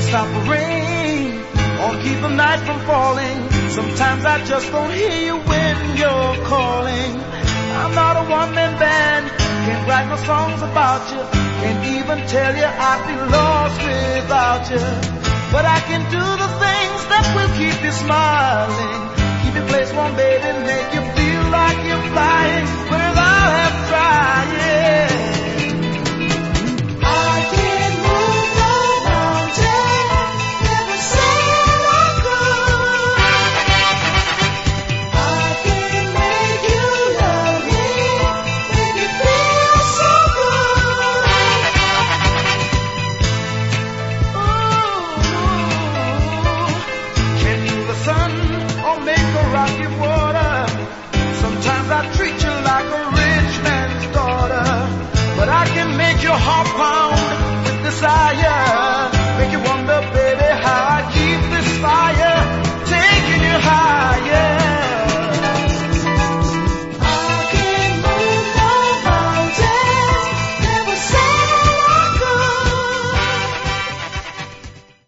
stop the rain or keep the night from falling. Sometimes I just don't hear you when you're calling. I'm not a one-man band, can't write no songs about you, can't even tell you I'd be lost without you. But I can do the things that will keep you smiling, keep your place warm, baby, make you feel like you're flying without half trying.